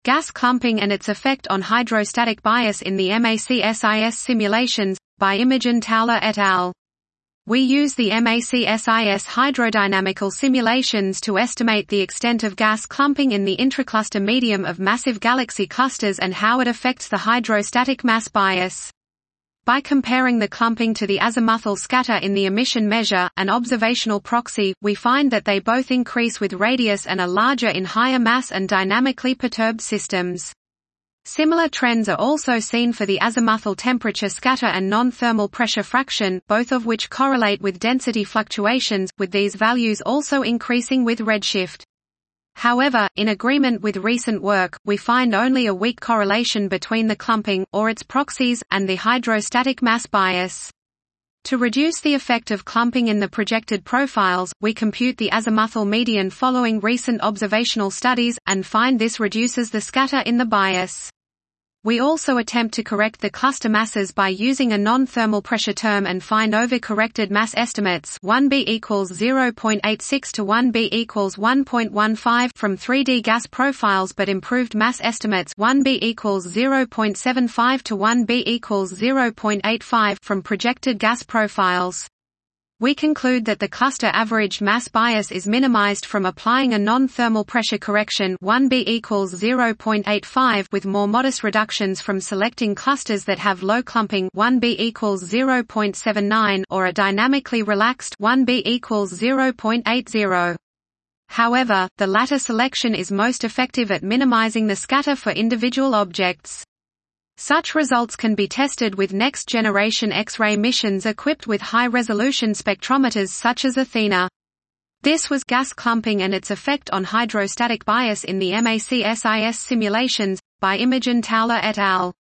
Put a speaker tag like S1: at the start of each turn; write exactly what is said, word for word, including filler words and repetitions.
S1: Gas clumping and its effect on hydrostatic bias in the MACSIS simulations, by Imogen Towler et al. We use the MACSIS hydrodynamical simulations to estimate the extent of gas clumping in the intracluster medium of massive galaxy clusters and how it affects the hydrostatic mass bias. By comparing the clumping to the azimuthal scatter in the emission measure, an observational proxy, we find that they both increase with radius and are larger in higher mass and dynamically perturbed systems. Similar trends are also seen for the azimuthal temperature scatter and non-thermal pressure fraction, both of which correlate with density fluctuations, with these values also increasing with redshift. However, in agreement with recent work, we find only a weak correlation between the clumping, or its proxies, and the hydrostatic mass bias. To reduce the effect of clumping in the projected profiles, we compute the azimuthal median following recent observational studies, and find this reduces the scatter in the bias. We also attempt to correct the cluster masses by using a non-thermal pressure term and find overcorrected mass estimates one B equals zero point eight six to one B equals one point one five from three D gas profiles, but improved mass estimates one B equals zero point seven five to one B equals zero point eight five from projected gas profiles. We conclude that the cluster average mass bias is minimized from applying a non-thermal pressure correction one B equals zero point eight five with more modest reductions from selecting clusters that have low clumping one B equals zero point seven nine or a dynamically relaxed one B equals zero point eight zero. However, the latter selection is most effective at minimizing the scatter for individual objects. Such results can be tested with next-generation X-ray missions equipped with high-resolution spectrometers such as Athena. This was gas clumping and its effect on hydrostatic bias in the MACSIS simulations, by Imogen Towler et al.